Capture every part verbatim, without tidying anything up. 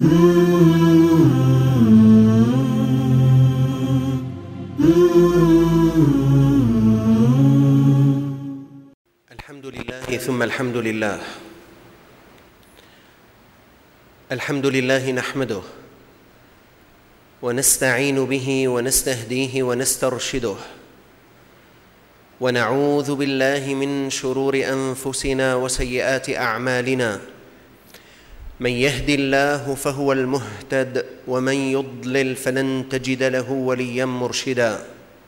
الحمد لله ثم الحمد لله. الحمد لله نحمده ونستعين به ونستهديه ونسترشده، ونعوذ بالله من شرور أنفسنا وسيئات أعمالنا. من يهد الله فهو المهتد، ومن يضلل فلن تجد له وليا مرشدا.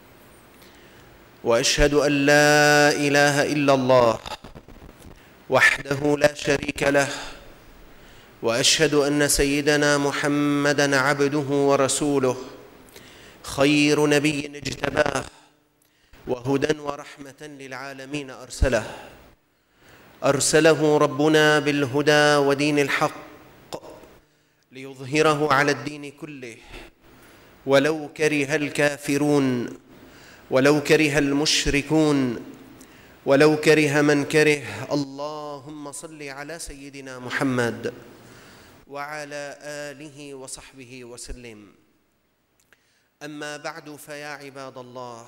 وأشهد أن لا إله إلا الله وحده لا شريك له، وأشهد أن سيدنا محمدًا عبده ورسوله، خير نبي اجتباه، وهدى ورحمة للعالمين أرسله. أرسله ربنا بالهدى ودين الحق ليظهره على الدين كله، ولو كره الكافرون، ولو كره المشركون، ولو كره من كره. اللهم صل على سيدنا محمد وعلى آله وصحبه وسلم. أما بعد، فيا عباد الله،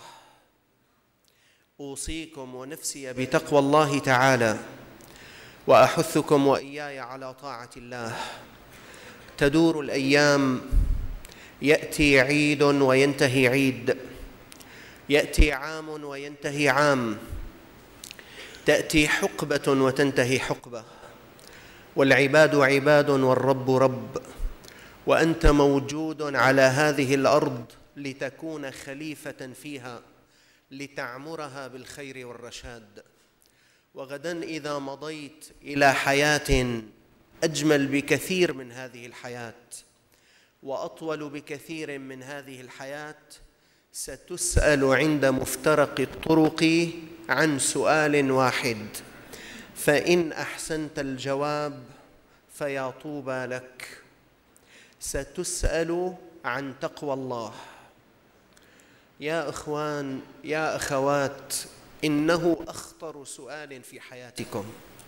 أوصيكم ونفسي بتقوى الله تعالى، وأحثكم وإياي على طاعة الله. تدور الأيام، يأتي عيد وينتهي عيد، يأتي عام وينتهي عام، تأتي حقبة وتنتهي حقبة، والعباد عباد والرب رب، وأنت موجود على هذه الأرض لتكون خليفة فيها، لتعمرها بالخير والرشاد. وغدا إذا مضيت إلى حياة أجمل بكثير من هذه الحياة وأطول بكثير من هذه الحياة، ستسأل عند مفترق الطرق عن سؤال واحد، فإن أحسنت الجواب فيا طوبى لك. ستسأل عن تقوى الله. يا إخوان، يا أخوات، إنه أخطر سؤال في حياتكم،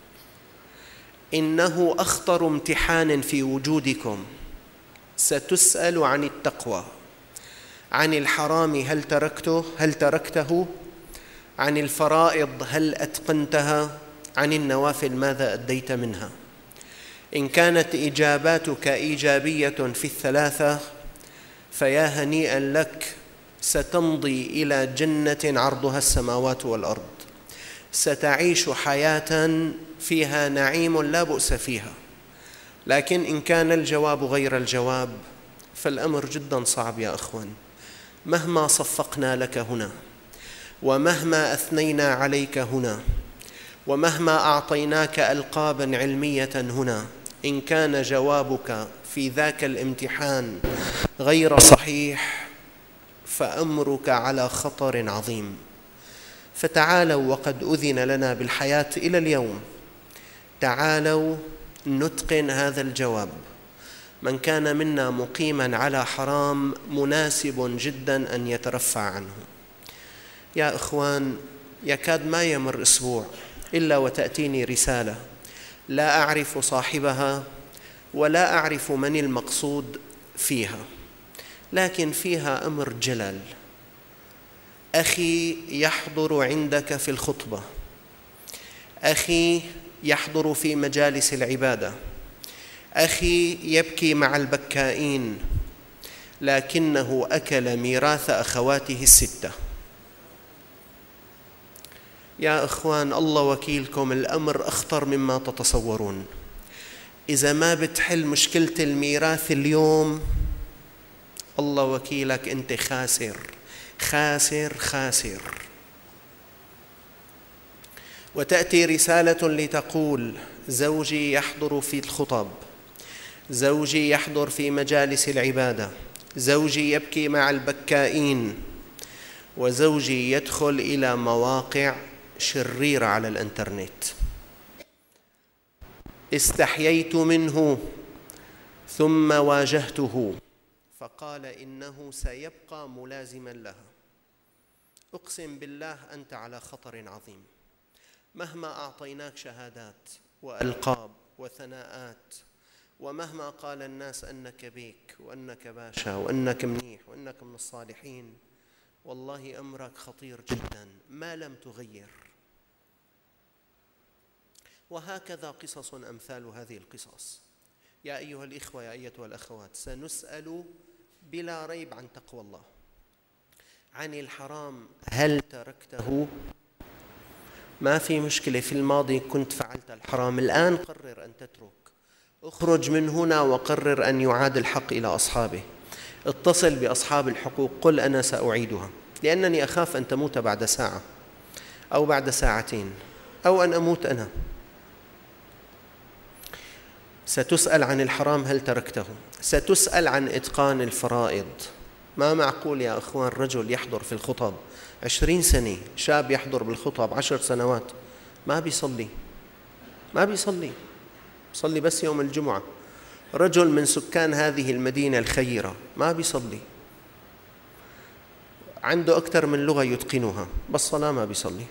إنه أخطر امتحان في وجودكم. ستسأل عن التقوى، عن الحرام هل تركته هل تركته عن الفرائض هل أتقنتها، عن النوافل ماذا أديت منها. إن كانت إجاباتك إيجابية في الثلاثة فيا هنيئا لك، ستمضي إلى جنة عرضها السماوات والأرض، ستعيش حياة فيها نعيم لا بؤس فيها. لكن إن كان الجواب غير الجواب فالأمر جدا صعب يا أخوان. مهما صفقنا لك هنا، ومهما أثنينا عليك هنا، ومهما أعطيناك ألقابا علمية هنا، إن كان جوابك في ذاك الامتحان غير صحيح فأمرك على خطر عظيم. فتعالوا، وقد أذن لنا بالحياة إلى اليوم، تعالوا نتقن هذا الجواب. من كان منا مقيما على حرام مناسب جدا أن يترفع عنه. يا إخوان، يكاد ما يمر أسبوع إلا وتأتيني رسالة لا أعرف صاحبها ولا أعرف من المقصود فيها، لكن فيها أمر جلل. أخي يحضر عندك في الخطبة، أخي يحضر في مجالس العبادة، أخي يبكي مع البكائين، لكنه أكل ميراث أخواته الستة. يا إخوان، الله وكيلكم، الأمر أخطر مما تتصورون. إذا ما بتحل مشكلة الميراث اليوم، الله وكيلك، أنت خاسر خاسر خاسر. وتأتي رسالة لتقول: زوجي يحضر في الخطب، زوجي يحضر في مجالس العبادة، زوجي يبكي مع البكائين، وزوجي يدخل إلى مواقع شريرة على الإنترنت. استحييت منه ثم واجهته فقال إنه سيبقى ملازما لها. أقسم بالله أنت على خطر عظيم. مهما أعطيناك شهادات وألقاب وثناءات ومهما قال الناس أنك بيك وأنك باشا وأنك منيح وأنك من الصالحين، والله أمرك خطير جدا ما لم تغير. وهكذا قصص أمثال هذه القصص. يا أيها الإخوة يا أيتها الأخوات، سنسأل بلا ريب عن تقوى الله، عن الحرام هل تركته؟ ما في مشكلة، في الماضي كنت فعلت الحرام، الآن قرر أن تترك، اخرج من هنا وقرر أن يعاد الحق إلى أصحابه. اتصل بأصحاب الحقوق، قل أنا سأعيدها، لأنني أخاف أن تموت بعد ساعة أو بعد ساعتين أو أن أموت أنا. ستسأل عن الحرام هل تركته، ستسأل عن إتقان الفرائض. ما معقول يا أخوان رجل يحضر في الخطب عشرين سنة، شاب يحضر بالخطب عشر سنوات ما بيصلي ما بيصلي بيصلي بس يوم الجمعة. رجل من سكان هذه المدينة الخيرة ما بيصلي، عنده أكثر من لغة يتقنها، بس صلاة ما بيصلي.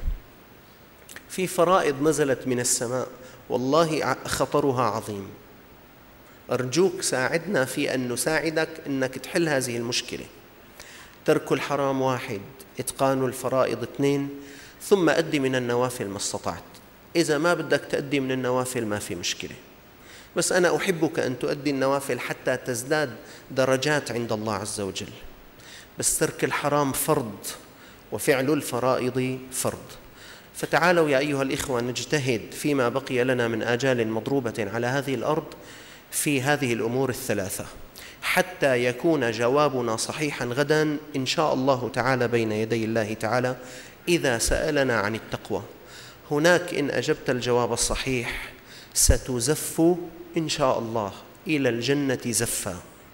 في فرائض نزلت من السماء والله خطرها عظيم. أرجوك ساعدنا في أن نساعدك أنك تحل هذه المشكلة. ترك الحرام واحد، إتقان الفرائض اثنين، ثم أدي من النوافل ما استطعت. إذا ما بدك تأدي من النوافل ما في مشكلة، بس أنا أحبك أن تؤدي النوافل حتى تزداد درجات عند الله عز وجل. بس ترك الحرام فرض، وفعل الفرائض فرض. فتعالوا يا أيها الإخوة نجتهد فيما بقي لنا من آجال مضروبة على هذه الأرض في هذه الأمور الثلاثة، حتى يكون جوابنا صحيحا غدا إن شاء الله تعالى بين يدي الله تعالى إذا سألنا عن التقوى. هناك إن أجبت الجواب الصحيح ستزف إن شاء الله إلى الجنة زفا.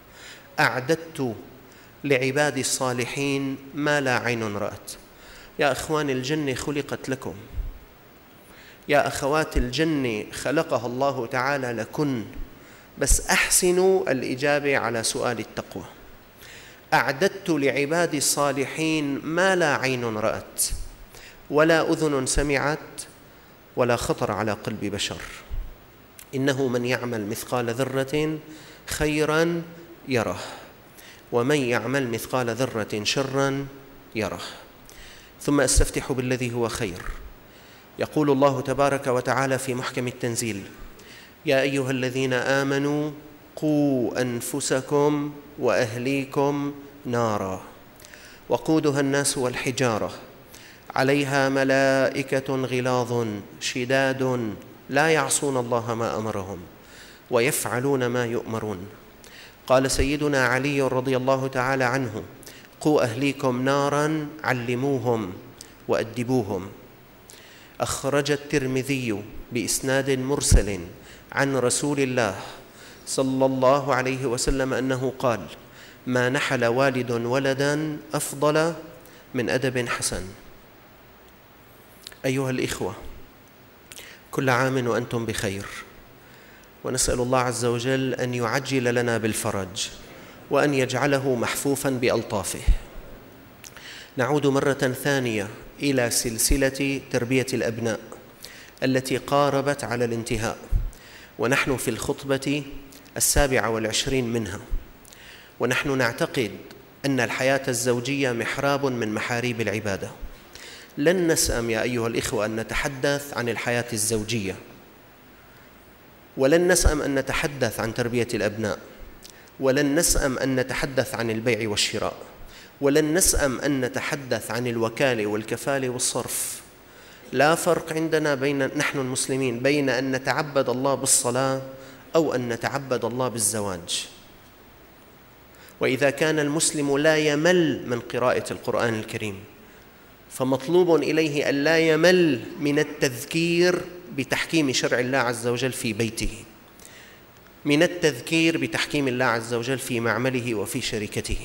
أعددت لعبادي الصالحين ما لا عين رأت. يا أخوان الجنة خلقت لكم، يا أخوات الجنة خلقها الله تعالى لكن، بس أحسنوا الإجابة على سؤال التقوى. أعددت لعبادي الصالحين ما لا عين رأت ولا أذن سمعت ولا خطر على قلب بشر. إنه من يعمل مثقال ذرة خيرا يره، ومن يعمل مثقال ذرة شرا يره. ثم أستفتح بالذي هو خير. يقول الله تبارك وتعالى في محكم التنزيل: يا أيها الذين آمنوا قوا أنفسكم وأهليكم نارا وقودها الناس والحجارة عليها ملائكة غلاظ شداد لا يعصون الله ما أمرهم ويفعلون ما يؤمرون. قال سيدنا علي رضي الله تعالى عنه: قوا أهليكم نارا علموهم وأدبوهم. أخرج الترمذي بإسناد مرسل عن رسول الله صلى الله عليه وسلم أنه قال: ما نحل والد ولدا أفضل من أدب حسن. أيها الإخوة، كل عام وأنتم بخير، ونسأل الله عز وجل أن يعجل لنا بالفرج وأن يجعله محفوفا بألطافه. نعود مرة ثانية إلى سلسلة تربية الأبناء التي قاربت على الانتهاء، ونحن في الخطبة السابعة والعشرين منها. ونحن نعتقد أن الحياة الزوجية محراب من محاريب العبادة. لن نسأم يا أيها الإخوة أن نتحدث عن الحياة الزوجية، ولن نسأم أن نتحدث عن تربية الأبناء، ولن نسأم أن نتحدث عن البيع والشراء، ولن نسأم أن نتحدث عن الوكالة والكفالة والصرف. لا فرق عندنا بين نحن المسلمين بين أن نتعبد الله بالصلاة أو أن نتعبد الله بالزواج. وإذا كان المسلم لا يمل من قراءة القرآن الكريم فمطلوب إليه أن لا يمل من التذكير بتحكيم شرع الله عز وجل في بيته، من التذكير بتحكيم الله عز وجل في معمله وفي شركته.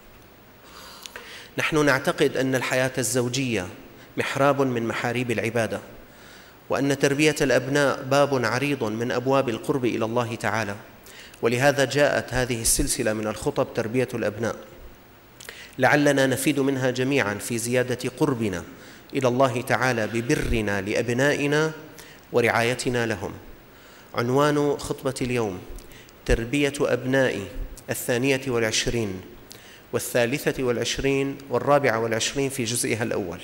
نحن نعتقد أن الحياة الزوجية محراب من محاريب العبادة، وأن تربية الأبناء باب عريض من أبواب القرب إلى الله تعالى. ولهذا جاءت هذه السلسلة من الخطب تربية الأبناء، لعلنا نفيد منها جميعا في زيادة قربنا إلى الله تعالى ببرنا لأبنائنا ورعايتنا لهم. عنوان خطبة اليوم: تربية أبنائي الثانية والعشرين والثالثة والعشرين والرابعة والعشرين في جزئها الأول.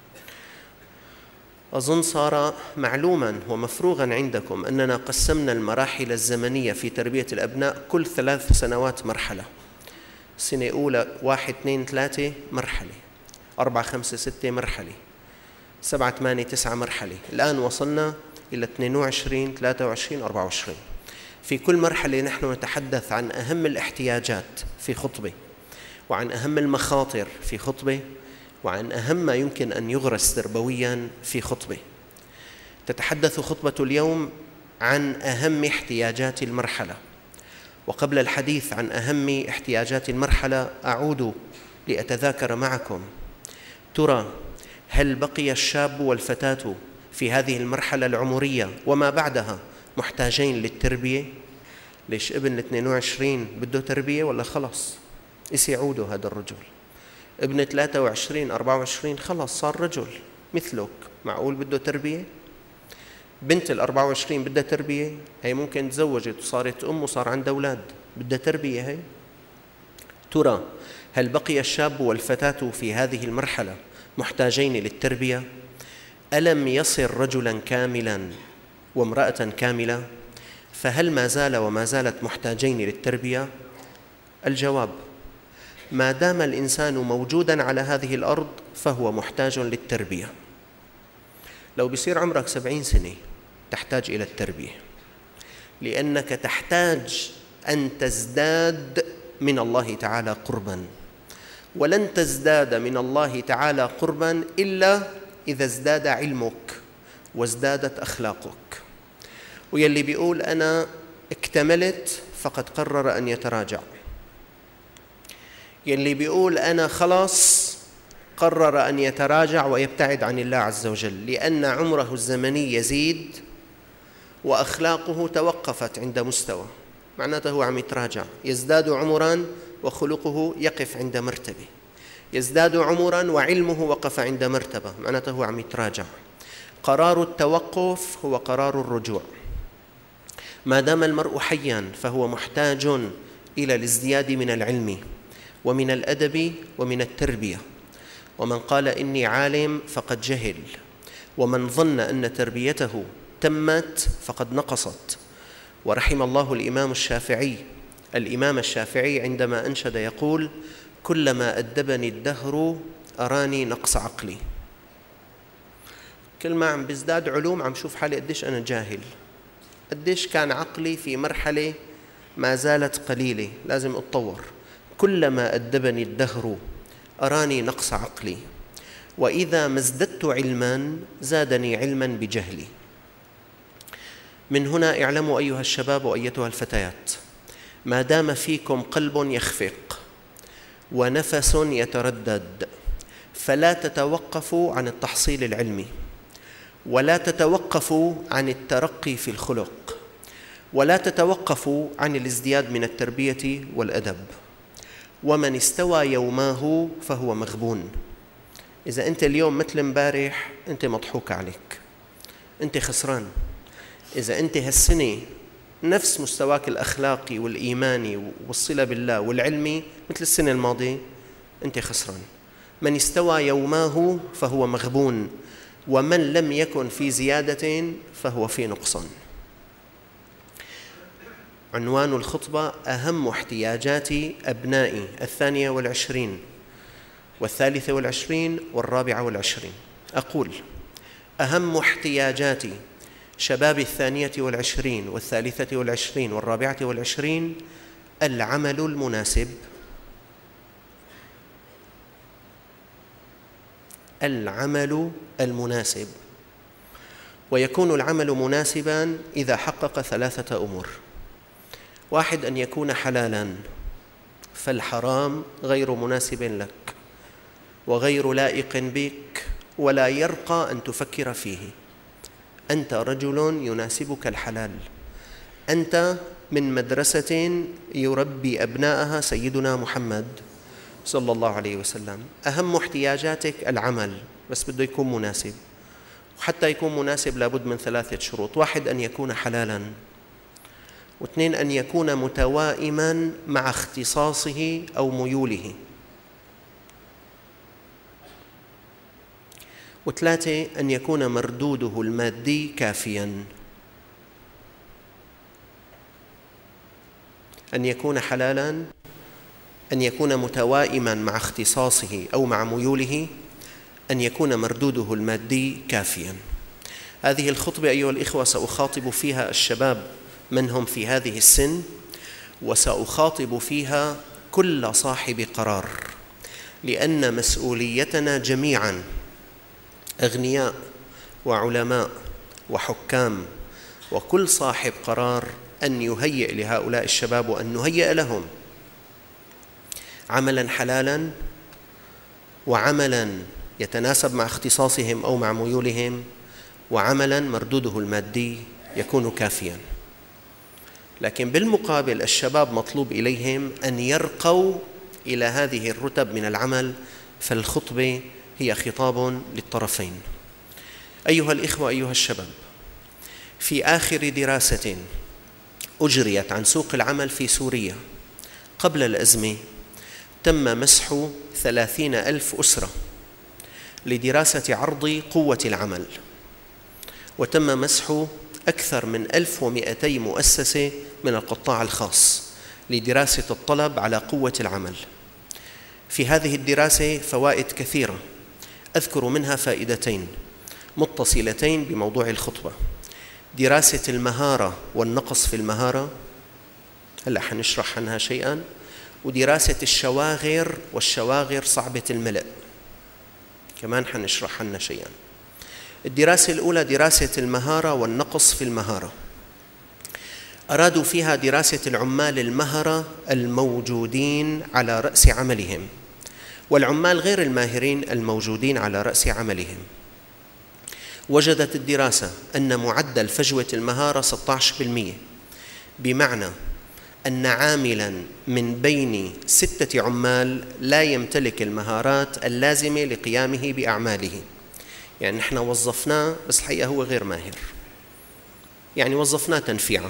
أظن صار معلوما ومفروغا عندكم أننا قسمنا المراحل الزمنية في تربية الأبناء كل ثلاث سنوات مرحلة. سنة أولى واحد اثنين ثلاثة مرحلة، أربعة خمسة ستة مرحلة، سبعة ثمانية تسعة مرحلة. الآن وصلنا إلى اثنين وعشرين ثلاثة وعشرين أربعة وعشرين. في كل مرحلة نحن نتحدث عن أهم الاحتياجات في خطبة، وعن أهم المخاطر في خطبة، وعن أهم ما يمكن أن يغرس تربويا في خطبة. تتحدث خطبة اليوم عن أهم احتياجات المرحلة. وقبل الحديث عن أهم احتياجات المرحلة أعود لأتذاكر معكم، ترى هل بقي الشاب والفتاة في هذه المرحلة العمرية وما بعدها محتاجين للتربية؟ ليش ابن الاثنين وعشرين بده تربية ولا خلص يسيعوده هذا الرجل؟ ابن ثلاثة وعشرين أربعة وعشرين خلص صار رجل مثلك، معقول بده تربية؟ بنت الأربعة وعشرين بدها تربية؟ هي ممكن تزوجت وصارت أم وصار عندها أولاد، بدها تربية هي؟ ترى هل بقي الشاب والفتاة في هذه المرحلة محتاجين للتربية؟ ألم يصر رجلا كاملا وامرأة كاملة؟ فهل ما زال وما زالت محتاجين للتربية؟ الجواب: ما دام الإنسان موجودا على هذه الأرض فهو محتاج للتربية. لو بيصير عمرك سبعين سنة تحتاج إلى التربية، لأنك تحتاج أن تزداد من الله تعالى قربا، ولن تزداد من الله تعالى قربا إلا إذا ازداد علمك وازدادت أخلاقك. ويلي بيقول أنا اكتملت فقد قرر أن يتراجع، يلي بيقول أنا خلاص قرر أن يتراجع ويبتعد عن الله عز وجل، لأن عمره الزمني يزيد وأخلاقه توقفت عند مستوى، معناته هو عم يتراجع. يزداد عمراً وخلقه يقف عند مرتبة، يزداد عمراً وعلمه وقف عند مرتبة، معناته هو عم يتراجع. قرار التوقف هو قرار الرجوع. ما دام المرء حياً فهو محتاج إلى الازدياد من العلم ومن الأدب ومن التربية. ومن قال إني عالم فقد جهل، ومن ظن أن تربيته تمت فقد نقصت. ورحم الله الإمام الشافعي الإمام الشافعي عندما أنشد يقول: كلما أدبني الدهر أراني نقص عقلي. كل ما عم بزداد علوم عم شوف حالي قديش أنا جاهل، قديش كان عقلي في مرحلة ما زالت قليلة، لازم أتطور. كلما أدبني الدهر أراني نقص عقلي، وإذا ما ازددت علما زادني علما بجهلي. من هنا اعلموا أيها الشباب وأيتها الفتيات، ما دام فيكم قلب يخفق ونفس يتردد فلا تتوقفوا عن التحصيل العلمي، ولا تتوقفوا عن الترقي في الخلق، ولا تتوقفوا عن الازدياد من التربية والأدب. ومن استوى يوماه فهو مغبون. إذا أنت اليوم مثل امبارح أنت مضحوك عليك، أنت خسران. إذا أنت هالسنة نفس مستواك الأخلاقي والإيماني والصلة بالله والعلمي مثل السنة الماضية أنت خسران. من استوى يوماه فهو مغبون، ومن لم يكن في زيادة فهو في نقصان. عنوان الخطبة: أهم احتياجات أبنائي الثانية والعشرين والثالثة والعشرين والرابعة والعشرين. أقول: أهم احتياجات شباب الثانية والعشرين والثالثة والعشرين والرابعة والعشرين العمل المناسب. العمل المناسب. ويكون العمل مناسباً إذا حقق ثلاثة أمور: واحد، أن يكون حلالاً، فالحرام غير مناسب لك وغير لائق بك ولا يرقى أن تفكر فيه. أنت رجل يناسبك الحلال، أنت من مدرسة يربي أبناءها سيدنا محمد صلى الله عليه وسلم. أهم احتياجاتك العمل، بس بده يكون مناسب، وحتى يكون مناسب لابد من ثلاثة شروط: واحد، أن يكون حلالاً، واثنين أن يكون متوائما مع اختصاصه أو ميوله، وثلاثة أن يكون مردوده المادي كافيا، أن يكون حلالا، أن يكون متوائما مع اختصاصه أو مع ميوله، أن يكون مردوده المادي كافيا. هذه الخطبة أيها الإخوة سأخاطب فيها الشباب من هم في هذه السن، وسأخاطب فيها كل صاحب قرار، لأن مسؤوليتنا جميعا أغنياء وعلماء وحكام وكل صاحب قرار أن يهيئ لهؤلاء الشباب وأن نهيئ لهم عملا حلالا وعملا يتناسب مع اختصاصهم أو مع ميولهم، وعملا مردوده المادي يكون كافيا. لكن بالمقابل الشباب مطلوب إليهم أن يرقوا إلى هذه الرتب من العمل، فالخطبة هي خطاب للطرفين. أيها الإخوة، أيها الشباب، في آخر دراسة أجريت عن سوق العمل في سوريا قبل الأزمة تم مسح ثلاثين ألف أسرة لدراسة عرض قوة العمل، وتم مسح أكثر من ألف ومئتي مؤسسة من القطاع الخاص لدراسة الطلب على قوة العمل. في هذه الدراسة فوائد كثيرة، أذكر منها فائدتين متصلتين بموضوع الخطبة: دراسة المهارة والنقص في المهارة، هلأ حنشرح عنها شيئا، ودراسة الشواغر والشواغر صعبة الملء، كمان حنشرح عنها شيئا. الدراسة الأولى دراسة المهارة والنقص في المهارة، أرادوا فيها دراسة العمال المهرة الموجودين على رأس عملهم والعمال غير الماهرين الموجودين على رأس عملهم. وجدت الدراسة أن معدل فجوة المهارة ستة عشر بالمئة، بمعنى أن عاملاً من بين ستة عمال لا يمتلك المهارات اللازمة لقيامه بأعماله. يعني نحن وظفناه بس الحقيقة هو غير ماهر، يعني وظفناه تنفيعة،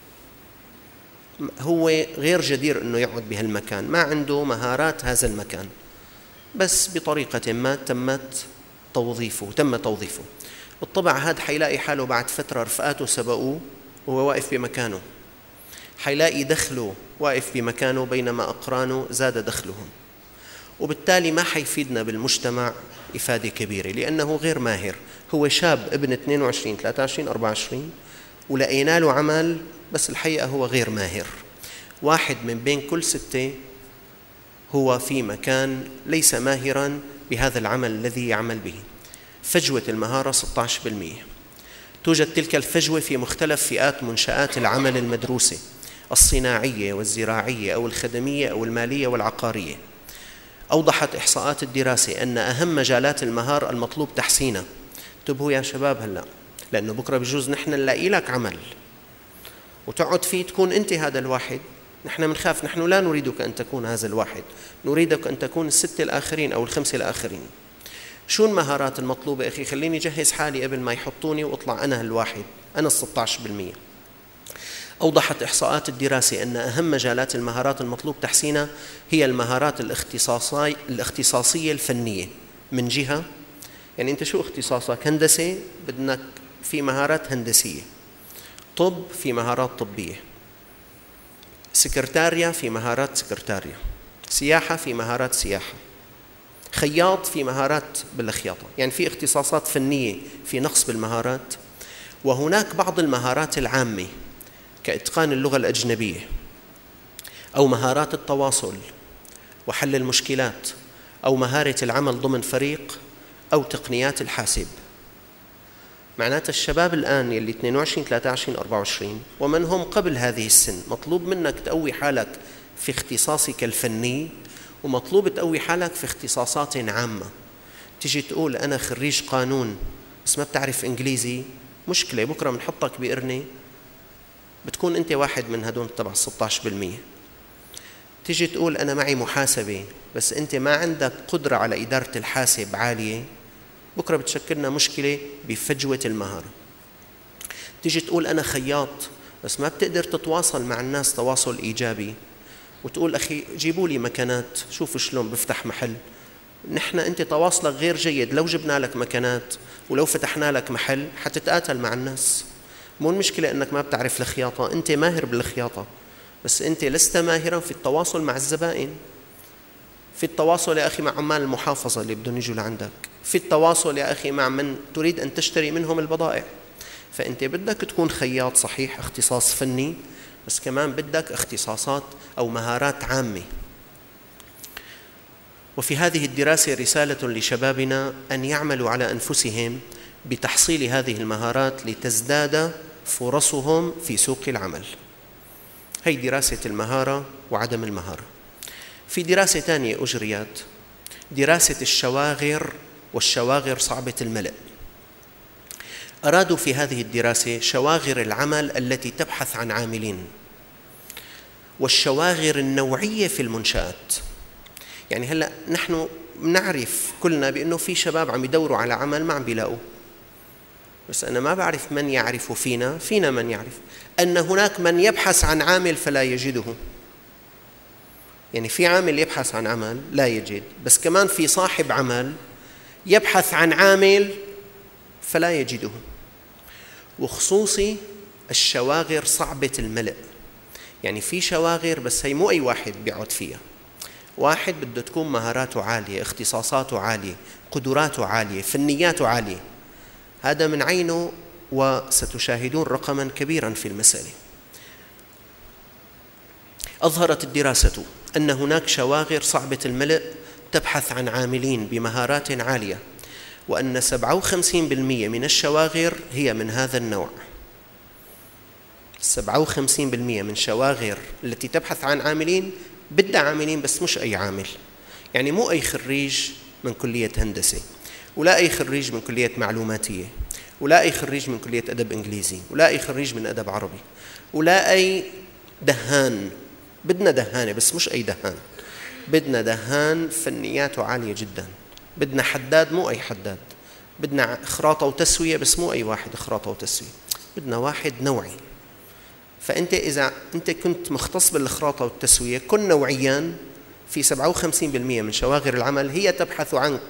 هو غير جدير أنه يقعد بهالمكان، ما عنده مهارات هذا المكان، بس بطريقة ما تمت توظيفه تم توظيفه. بالطبع هذا حيلاقي حاله بعد فترة رفقاته سبقوه وهو واقف بمكانه، حيلاقي دخله واقف بمكانه بينما أقرانه زاد دخلهم، وبالتالي ما حيفيدنا بالمجتمع إفادة كبيرة لأنه غير ماهر. هو شاب ابن اثنين وعشرين ثلاثة وعشرين أربعة وعشرين ولقينا له عمل، بس الحقيقة هو غير ماهر. واحد من بين كل ستة هو في مكان ليس ماهراً بهذا العمل الذي يعمل به. فجوة المهارة ستة عشر بالمئة. توجد تلك الفجوة في مختلف فئات منشآت العمل المدروسة، الصناعية والزراعية أو الخدمية أو المالية والعقارية. أوضحت إحصاءات الدراسة أن أهم مجالات المهارة المطلوب تحسينها. انتبهوا يا شباب هلأ، لأنه بكرة بجوز نحن نلاقي لك عمل وتقعد فيه تكون أنت هذا الواحد. نحن منخاف، نحن لا نريدك أن تكون هذا الواحد، نريدك أن تكون الستة الآخرين أو الخمسة الآخرين. شو المهارات المطلوبة أخي؟ خليني جهز حالي قبل ما يحطوني وأطلع أنا الواحد، أنا الستة عشر بالمئة. أوضحت إحصاءات الدراسة أن أهم مجالات المهارات المطلوب تحسينها هي المهارات الاختصاصية الاختصاصية الفنية من جهة، يعني أنت شو اختصاصك؟ هندسة، بدنك في مهارات هندسية. طب، في مهارات طبية. سكرتاريا، في مهارات سكرتاريا. سياحة، في مهارات سياحة. خياط، في مهارات بالخياطة. يعني في اختصاصات فنية في نقص بالمهارات. وهناك بعض المهارات العامة كإتقان اللغة الأجنبية أو مهارات التواصل وحل المشكلات أو مهارة العمل ضمن فريق أو تقنيات الحاسب. معناته الشباب الآن يلي اثنين وعشرين ثلاثة وعشرين أربعة وعشرين ومن هم قبل هذه السن مطلوب منك تقوي حالك في اختصاصك الفني، ومطلوب تقوي حالك في اختصاصات عامة. تيجي تقول أنا خريج قانون بس ما بتعرف إنجليزي، مشكلة، بكرة بنحطك بقرنة بتكون أنت واحد من هدول تبع ستة عشر بالمئة. تيجي تقول أنا معي محاسبة بس أنت ما عندك قدرة على إدارة الحاسب عالية، بكرة بتشكلنا مشكلة بفجوة المهارة. تيجي تقول أنا خياط بس ما بتقدر تتواصل مع الناس تواصل إيجابي وتقول أخي جيبوا لي مكانات، شوفوا شلون بفتح محل. نحن أنت تواصلك غير جيد، لو جبنا لك مكانات ولو فتحنا لك محل حتتقاتل مع الناس. مو المشكلة أنك ما بتعرف الخياطة، أنت ماهر بالخياطة بس أنت لست ماهرا في التواصل مع الزبائن، في التواصل يا أخي مع عمال المحافظة اللي بدهم يجوا لعندك، في التواصل يا أخي مع من تريد أن تشتري منهم البضائع. فأنت بدك تكون خياط صحيح، اختصاص فني، بس كمان بدك اختصاصات أو مهارات عامة. وفي هذه الدراسة رسالة لشبابنا أن يعملوا على أنفسهم بتحصيل هذه المهارات لتزداد فرصهم في سوق العمل. هي دراسة المهارة وعدم المهارة. في دراسة ثانية أجريت، دراسة الشواغر والشواغر صعبة الملء. أرادوا في هذه الدراسة شواغر العمل التي تبحث عن عاملين، والشواغر النوعية في المنشآت. يعني هلأ نحن نعرف كلنا بأنه في شباب عم يدوروا على عمل ما عم بيلاقوا، بس أنا ما بعرف من يعرف فينا فينا من يعرف أن هناك من يبحث عن عامل فلا يجده. يعني في عامل يبحث عن عمل لا يجد، بس كمان في صاحب عمل يبحث عن عامل فلا يجده. وخصوصي الشواغر صعبة الملء، يعني في شواغر بس هي مو أي واحد بيقعد فيها، واحد بده تكون مهاراته عالية، اختصاصاته عالية، قدراته عالية، فنياته عالية، هذا من عينه. وستشاهدون رقما كبيرا في المسألة. أظهرت الدراسة أن هناك شواغر صعبة الملء تبحث عن عاملين بمهارات عالية، وأن سبعة وخمسين بالمئة من الشواغر هي من هذا النوع. سبعة وخمسين بالمئة من الشواغر التي تبحث عن عاملين بدها عاملين بس مش أي عامل، يعني مو أي خريج من كلية هندسة، ولا أي خريج من كلية معلوماتية، ولا أي خريج من كلية أدب إنجليزي، ولا أي خريج من أدب عربي، ولا أي دهان. بدنا دهانة بس مش أي دهان، بدنا دهان فنياته عالية جدا، بدنا حداد مو أي حداد، بدنا خراطة وتسوية بس مو أي واحد خراطة وتسوية، بدنا واحد نوعي. فأنت إذا أنت كنت مختص بالخراطة والتسوية كن نوعيا، في سبعة وخمسين بالمئة من شواغر العمل هي تبحث عنك.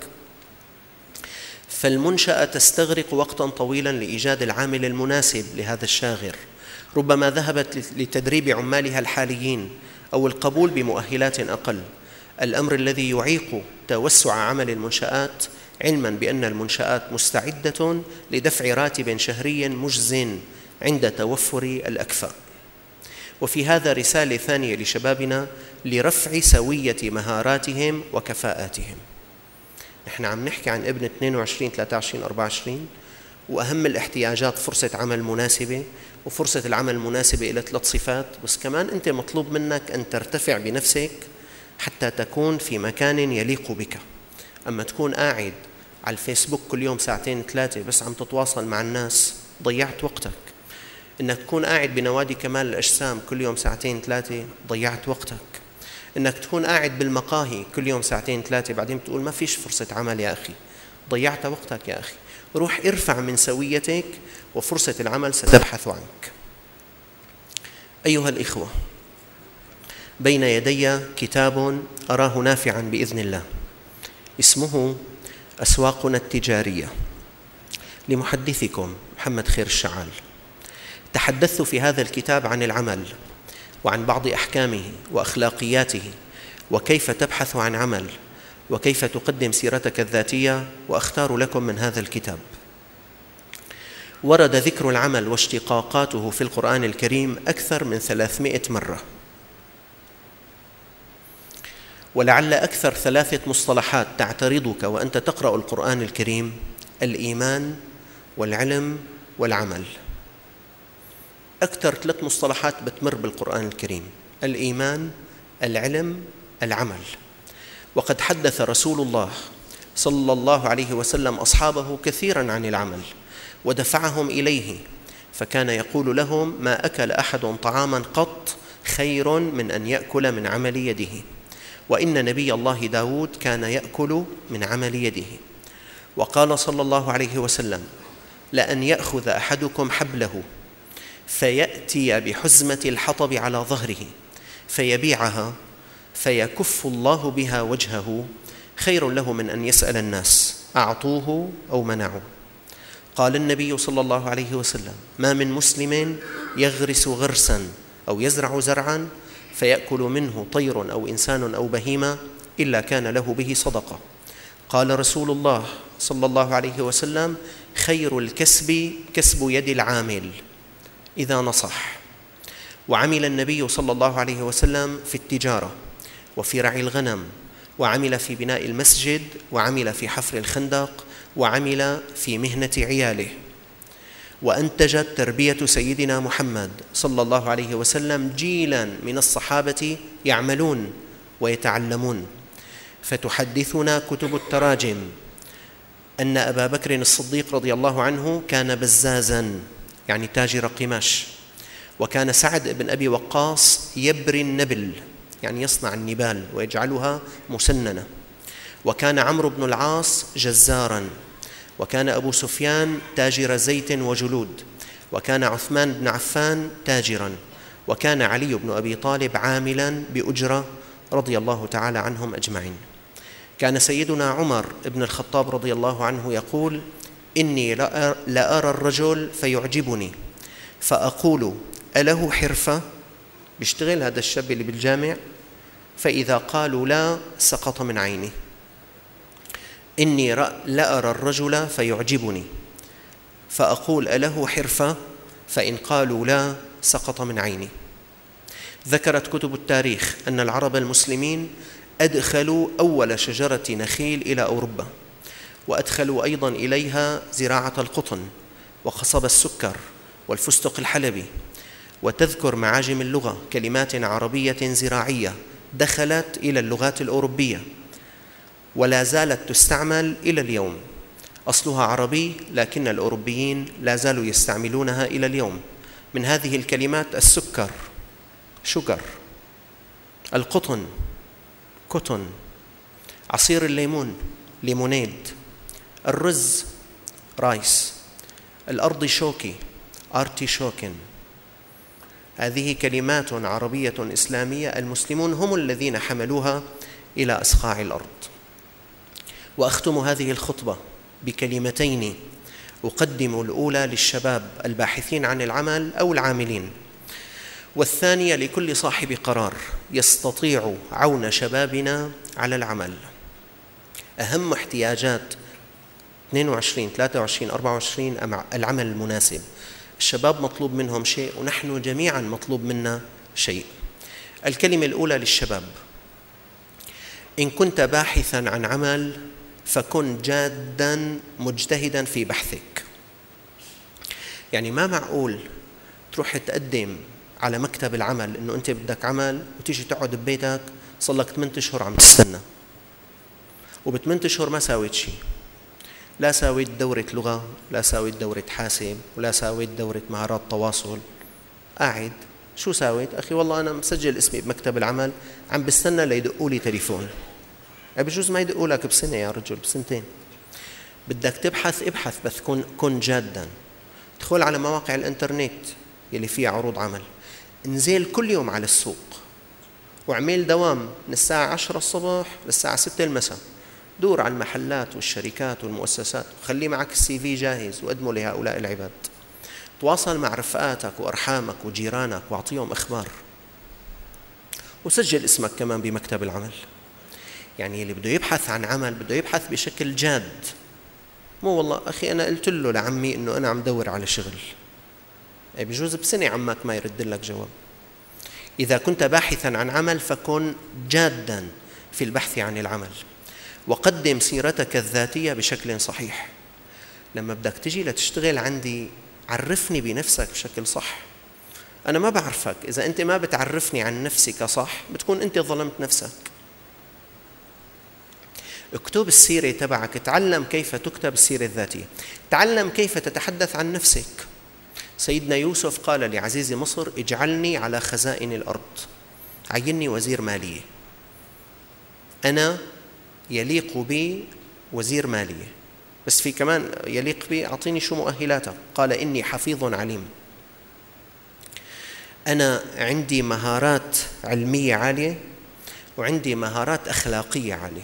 فالمنشأة تستغرق وقتا طويلا لإيجاد العامل المناسب لهذا الشاغر، ربما ذهبت لتدريب عمالها الحاليين أو القبول بمؤهلات أقل، الأمر الذي يعيق توسع عمل المنشآت، علما بأن المنشآت مستعدة لدفع راتب شهري مجز عند توفر الأكفاء. وفي هذا رسالة ثانية لشبابنا لرفع سوية مهاراتهم وكفاءاتهم. نحن عم نحكي عن ابن اثنين وعشرين ثلاثة وعشرين أربعة وعشرين، وأهم الاحتياجات فرصة عمل مناسبة، وفرصة العمل المناسبة إلى ثلاث صفات، بس كمان أنت مطلوب منك أن ترتفع بنفسك حتى تكون في مكان يليق بك. أما تكون قاعد على الفيسبوك كل يوم ساعتين ثلاثة بس عم تتواصل مع الناس ضيعت وقتك. إنك تكون قاعد بنوادي كمال الأجسام كل يوم ساعتين ثلاثة ضيعت وقتك. إنك تكون قاعد بالمقاهي كل يوم ساعتين ثلاثة بعدين بتقول ما فيش فرصة عمل يا أخي، ضيعت وقتك يا أخي. روح ارفع من سويتك وفرصة العمل ستبحث عنك. أيها الإخوة، بين يدي كتاب أراه نافعا بإذن الله، اسمه أسواقنا التجارية لمحدثكم محمد خير الشعال. تحدثت في هذا الكتاب عن العمل وعن بعض أحكامه وأخلاقياته، وكيف تبحث عن عمل، وكيف تقدم سيرتك الذاتية، وأختار لكم من هذا الكتاب. ورد ذكر العمل واشتقاقاته في القرآن الكريم أكثر من ثلاثمائة مرة، ولعل أكثر ثلاثة مصطلحات تعترضك وأنت تقرأ القرآن الكريم: الإيمان والعلم والعمل. أكثر ثلاث مصطلحات بتمر بالقرآن الكريم: الإيمان، العلم، العمل. وقد حدث رسول الله صلى الله عليه وسلم أصحابه كثيرا عن العمل ودفعهم إليه، فكان يقول لهم: ما أكل أحد طعاما قط خير من أن يأكل من عمل يده، وإن نبي الله داود كان يأكل من عمل يده. وقال صلى الله عليه وسلم: لأن يأخذ أحدكم حبله فيأتي بحزمة الحطب على ظهره فيبيعها فيكف الله بها وجهه خير له من أن يسأل الناس أعطوه أو منعوه. قال النبي صلى الله عليه وسلم: ما من مسلم يغرس غرسا أو يزرع زرعا فيأكل منه طير أو إنسان أو بهيمة إلا كان له به صدقة. قال رسول الله صلى الله عليه وسلم: خير الكسب كسب يد العامل إذا نصح. وعمل النبي صلى الله عليه وسلم في التجارة وفي رعي الغنم، وعمل في بناء المسجد، وعمل في حفر الخندق، وعمل في مهنة عياله. وأنتجت تربية سيدنا محمد صلى الله عليه وسلم جيلاً من الصحابة يعملون ويتعلمون. فتحدثنا كتب التراجم أن أبا بكر الصديق رضي الله عنه كان بزازاً، يعني تاجر قماش. وكان سعد بن أبي وقاص يبري النبل، يعني يصنع النبال ويجعلها مسننة. وكان عمرو بن العاص جزاراً. وكان أبو سفيان تاجر زيت وجلود. وكان عثمان بن عفان تاجراً. وكان علي بن أبي طالب عاملاً بأجرة رضي الله تعالى عنهم أجمعين. كان سيدنا عمر بن الخطاب رضي الله عنه يقول: إني لأرى الرجل فيعجبني فأقول أله حرفة؟ بيشتغل هذا الشاب اللي بالجامع؟ فإذا قالوا لا سقط من عيني. إني لأرى الرجل فيعجبني فأقول أله حرفة؟ فإن قالوا لا سقط من عيني. ذكرت كتب التاريخ أن العرب المسلمين أدخلوا أول شجرة نخيل إلى أوروبا، وأدخلوا أيضاً إليها زراعة القطن وقصب السكر والفستق الحلبي. وتذكر معاجم اللغة كلمات عربية زراعية دخلت إلى اللغات الأوروبية ولا زالت تستعمل إلى اليوم. أصلها عربي لكن الأوروبيين لا زالوا يستعملونها إلى اليوم. من هذه الكلمات السكر شجر، القطن كوتون، عصير الليمون ليمونيد، الرز رايس، الأرض شوكي أرتي شوكن. هذه كلمات عربية إسلامية المسلمون هم الذين حملوها إلى أصقاع الأرض. وأختم هذه الخطبة بكلمتين أقدم الأولى للشباب الباحثين عن العمل أو العاملين، والثانية لكل صاحب قرار يستطيع عون شبابنا على العمل. أهم احتياجات اثنين وعشرين ثلاثة وعشرين أربعة وعشرين العمل المناسب. الشباب مطلوب منهم شيء ونحن جميعا مطلوب منا شيء. الكلمة الأولى للشباب: إن كنت باحثا عن عمل فكن جادا مجتهدا في بحثك. يعني ما معقول تروح تقدم على مكتب العمل إنه أنت بدك عمل وتيجي تقعد ببيتك صلك ثمانية أشهر عم تستنى، وبثمانية أشهر ما ساويت شيء. لا ساويت دورة لغة، لا ساويت دورة حاسب، ولا ساويت دورة مهارات تواصل. قاعد شو ساويت؟ أخي والله أنا مسجل اسمي بمكتب العمل عم بستنى ليدقوا لي تليفون. بجوز ما يدقوا لك بسنة يا رجل، بسنتين. بدك تبحث ابحث، بس كن كن جادا. ادخل على مواقع الانترنت يلي فيها عروض عمل، انزل كل يوم على السوق واعمل دوام من الساعة عشرة الصبح للساعة ستة المساء. دور على المحلات والشركات والمؤسسات وخلي معك السي في جاهز وقدمه لهؤلاء العباد. تواصل مع رفقاتك وأرحامك وجيرانك واعطيهم إخبار، وسجل اسمك كمان بمكتب العمل. يعني اللي بده يبحث عن عمل بده يبحث بشكل جاد، مو والله أخي أنا قلت له لعمي إنه أنا عم دور على شغل، بجوز بسنة عمك ما يرد لك جواب. إذا كنت باحثا عن عمل فكن جادا في البحث عن العمل، وقدم سيرتك الذاتية بشكل صحيح. لما بدك تجي لتشتغل عندي عرفني بنفسك بشكل صح. أنا ما بعرفك، إذا أنت ما بتعرفني عن نفسك صح بتكون أنت ظلمت نفسك. اكتب السيرة تبعك، تعلم كيف تكتب السيرة الذاتية، تعلم كيف تتحدث عن نفسك. سيدنا يوسف قال لعزيز مصر: اجعلني على خزائن الأرض، عيني وزير مالية، أنا يليق بي وزير مالية، بس في كمان يليق بي أعطيني شو مؤهلاتك. قال إني حفيظ عليم. أنا عندي مهارات علمية عالية وعندي مهارات أخلاقية عالية.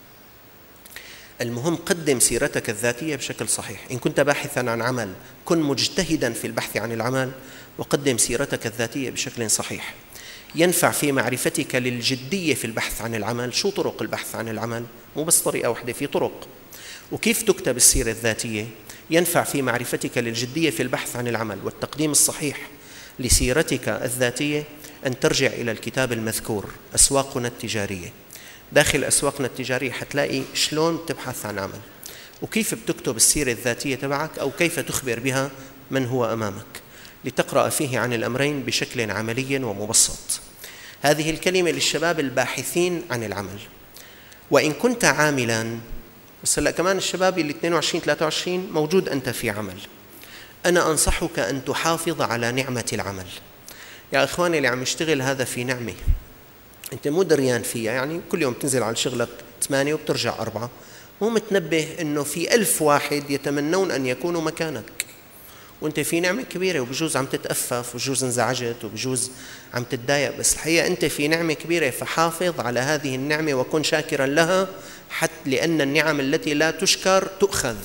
المهم قدم سيرتك الذاتية بشكل صحيح. إن كنت باحثاً عن عمل كن مجتهداً في البحث عن العمل وقدم سيرتك الذاتية بشكل صحيح. ينفع في معرفتك للجدية في البحث عن العمل. شو طرق البحث عن العمل؟ مو بس طريقة واحدة، في طرق. وكيف تكتب السيرة الذاتية؟ ينفع في معرفتك للجدية في البحث عن العمل والتقديم الصحيح لسيرتك الذاتية أن ترجع إلى الكتاب المذكور أسواقنا التجارية. داخل أسواقنا التجارية حتلاقي شلون تبحث عن عمل وكيف بتكتب السيرة الذاتية تبعك أو كيف تخبر بها من هو أمامك، لتقرأ فيه عن الأمرين بشكل عملي ومبسط. هذه الكلمة للشباب الباحثين عن العمل. وإن كنت عاملاً، بس هلأ كمان الشباب اللي اثنين وعشرين ثلاثة وعشرين موجود أنت في عمل، أنا أنصحك أن تحافظ على نعمة العمل. يا إخواني اللي عم يشتغل هذا في نعمة أنت مو دريان فيها، يعني كل يوم تنزل على شغلك ثمانية وبترجع أربعة، مو متنبه أنه في ألف واحد يتمنون أن يكونوا مكانك وأنت في نعمة كبيرة، وبجوز عم تتأفف وبجوز انزعجت وبجوز عم تتضايق، بس الحقيقة أنت في نعمة كبيرة، فحافظ على هذه النعمة وكن شاكرا لها، حتى لأن النعم التي لا تشكر تؤخذ.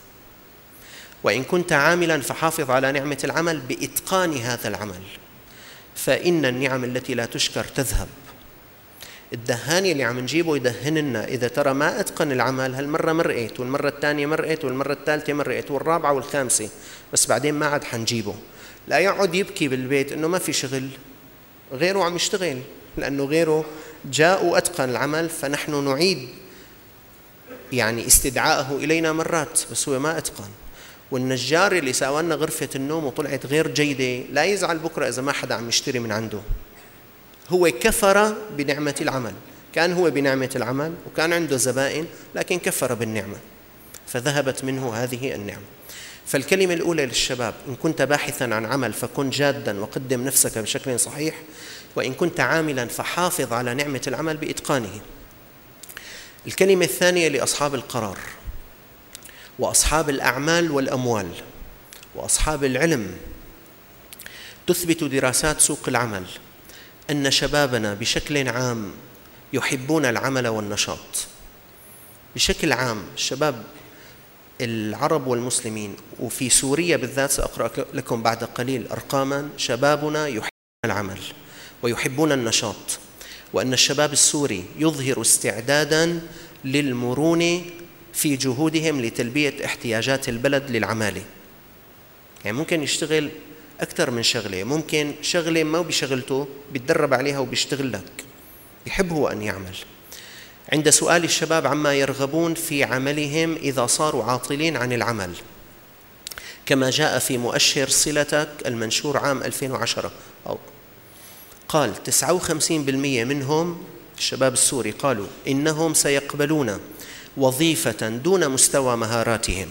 وإن كنت عاملا فحافظ على نعمة العمل بإتقان هذا العمل، فإن النعم التي لا تشكر تذهب. الدهاني اللي عم نجيبه يدهننا إذا ترى ما أتقن العمل، هالمرة مرقت والمرة الثانية مرقت والمرة الثالثة مرقت والرابعة والخامسة، بس بعدين ما عاد حنجيبه. لا يقعد يبكي بالبيت إنه ما في شغل، غيره عم يشتغل، لأنه غيره جاء وأتقن العمل، فنحن نعيد يعني استدعائه إلينا مرات بس هو ما أتقن. والنجار اللي ساوى لنا غرفة النوم وطلعت غير جيدة لا يزعل بكرة إذا ما حدا عم يشتري من عنده، هو كفر بنعمة العمل. كان هو بنعمة العمل وكان عنده زبائن، لكن كفر بالنعمة فذهبت منه هذه النعمة. فالكلمة الأولى للشباب: إن كنت باحثا عن عمل فكن جادا وقدم نفسك بشكل صحيح، وإن كنت عاملا فحافظ على نعمة العمل بإتقانه. الكلمة الثانية لأصحاب القرار وأصحاب الأعمال والأموال وأصحاب العلم: تثبت دراسات سوق العمل أن شبابنا بشكل عام يحبون العمل والنشاط. بشكل عام الشباب العرب والمسلمين، وفي سوريا بالذات سأقرأ لكم بعد قليل أرقاما، شبابنا يحبون العمل ويحبون النشاط، وأن الشباب السوري يظهر استعدادا للمرونة في جهودهم لتلبية احتياجات البلد للعمالة. يعني ممكن يشتغل أكثر من شغلة، ممكن شغلة ما بشغلته بيتدرب عليها وبيشتغل لك، يحب هو أن يعمل. عند سؤال الشباب عما يرغبون في عملهم إذا صاروا عاطلين عن العمل، كما جاء في مؤشر صلتك المنشور عام ألفين وعشرة، أو قال تسعة وخمسين بالمئة منهم الشباب السوري قالوا إنهم سيقبلون وظيفة دون مستوى مهاراتهم.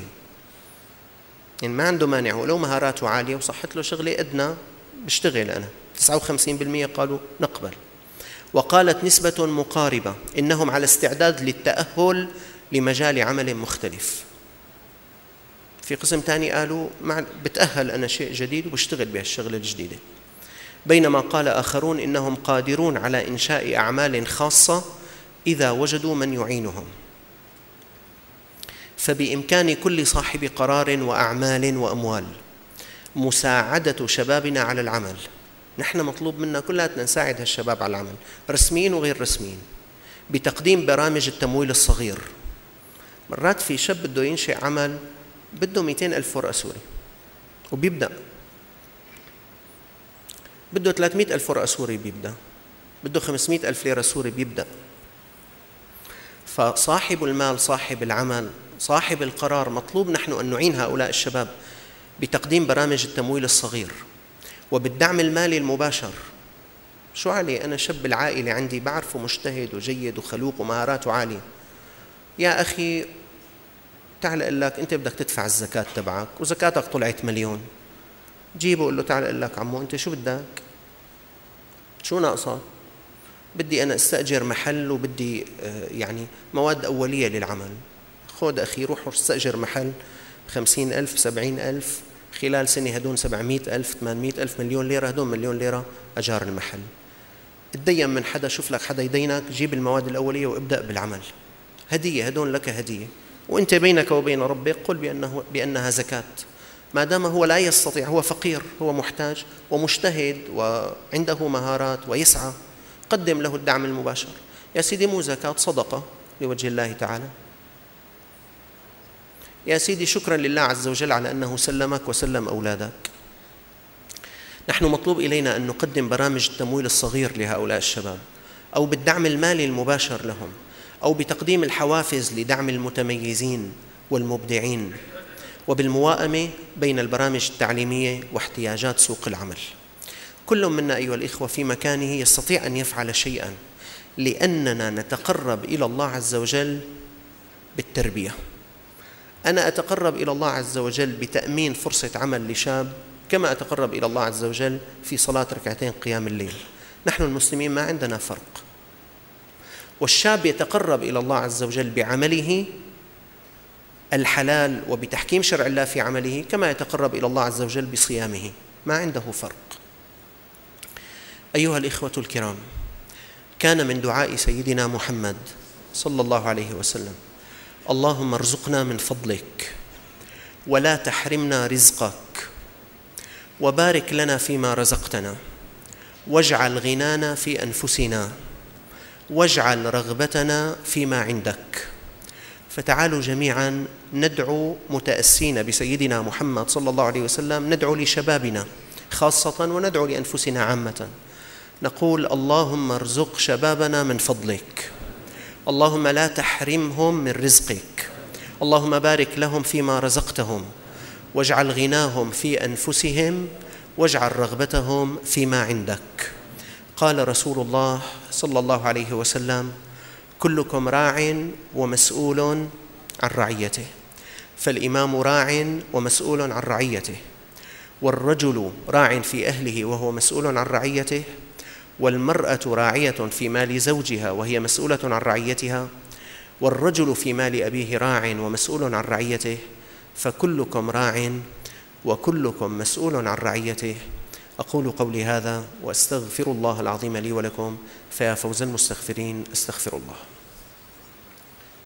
يعني ما عنده مانع ولو مهاراته عالية وصحت له شغلة أدنى بشتغل أنا. تسعة وخمسين بالمئة قالوا نقبل. وقالت نسبة مقاربة إنهم على استعداد للتأهل لمجال عمل مختلف. في قسم تاني قالوا بتأهل أنا شيء جديد وبشتغل بهالشغلة الجديدة. بينما قال آخرون إنهم قادرون على إنشاء أعمال خاصة إذا وجدوا من يعينهم. فبإمكان كل صاحب قرار وأعمال وأموال مساعدة شبابنا على العمل. نحن مطلوب منا كلنا نساعد هالشباب على العمل، رسميين وغير رسميين، بتقديم برامج التمويل الصغير. مرات في شاب بده ينشئ عمل بده مئتين ألف ورقة سوري وبيبدأ، بده ثلاثمئة ألف ورقة سوري بيبدأ، بده خمسمئة ألف ليرة سوري بيبدأ. فصاحب المال، صاحب العمل، صاحب القرار مطلوب نحن أن نعين هؤلاء الشباب بتقديم برامج التمويل الصغير وبالدعم المالي المباشر. شو علي أنا شاب العائلة عندي بعرفه مجتهد وجيد وخلوق ومهاراته عالية، يا أخي تعال أقول لك أنت بدك تدفع الزكاة تبعك وزكاتك طلعت مليون، جيبه قل له تعال أقول لك عمو أنت شو بدك؟ شو ناقصك؟ بدي أنا استأجر محل وبدي يعني مواد أولية للعمل. خود أخي روح استأجر محل بخمسين ألف بسبعين ألف، خلال سنة هدون سبعمائة ألف ثمانمائة ألف مليون ليرة، هدون مليون ليرة أجار المحل. تدين من حدا، شوف لك حدا يدينك، جيب المواد الأولية وابدأ بالعمل. هدية، هدون لك هدية، وأنت بينك وبين ربك قل بأنه بأنها زكاة. ما دام هو لا يستطيع، هو فقير، هو محتاج ومجتهد وعنده مهارات ويسعى، قدم له الدعم المباشر. يا سيدي مو زكاة، صدقة لوجه الله تعالى. يا سيدي شكرا لله عز وجل على أنه سلمك وسلم أولادك. نحن مطلوب إلينا أن نقدم برامج التمويل الصغير لهؤلاء الشباب، أو بالدعم المالي المباشر لهم، أو بتقديم الحوافز لدعم المتميزين والمبدعين، وبالموائمة بين البرامج التعليمية واحتياجات سوق العمل. كل منا أيها الإخوة في مكانه يستطيع أن يفعل شيئا، لأننا نتقرب إلى الله عز وجل بالتربية. أنا أتقرب إلى الله عز وجل بتأمين فرصة عمل لشاب، كما أتقرب إلى الله عز وجل في صلاة ركعتين قيام الليل. نحن المسلمين ما عندنا فرق. والشاب يتقرب إلى الله عز وجل بعمله الحلال وبتحكيم شرع الله في عمله، كما يتقرب إلى الله عز وجل بصيامه، ما عنده فرق. أيها الإخوة الكرام، كان من دعاء سيدنا محمد صلى الله عليه وسلم: اللهم ارزقنا من فضلك ولا تحرمنا رزقك، وبارك لنا فيما رزقتنا، واجعل غنانا في أنفسنا، واجعل رغبتنا فيما عندك. فتعالوا جميعا ندعو متأسين بسيدنا محمد صلى الله عليه وسلم، ندعو لشبابنا خاصة وندعو لأنفسنا عامة. نقول: اللهم ارزق شبابنا من فضلك، اللهم لا تحرمهم من رزقك، اللهم بارك لهم فيما رزقتهم، واجعل غناهم في أنفسهم، واجعل رغبتهم فيما عندك. قال رسول الله صلى الله عليه وسلم: كلكم راع ومسؤول عن رعيته، فالإمام راع ومسؤول عن رعيته، والرجل راع في أهله وهو مسؤول عن رعيته، والمرأة راعية في مال زوجها وهي مسؤولة عن رعيتها، والرجل في مال أبيه راع ومسؤول عن رعيته، فكلكم راع وكلكم مسؤول عن رعيته. أقول قولي هذا وأستغفر الله العظيم لي ولكم، فيا فوز المستغفرين، أستغفر الله.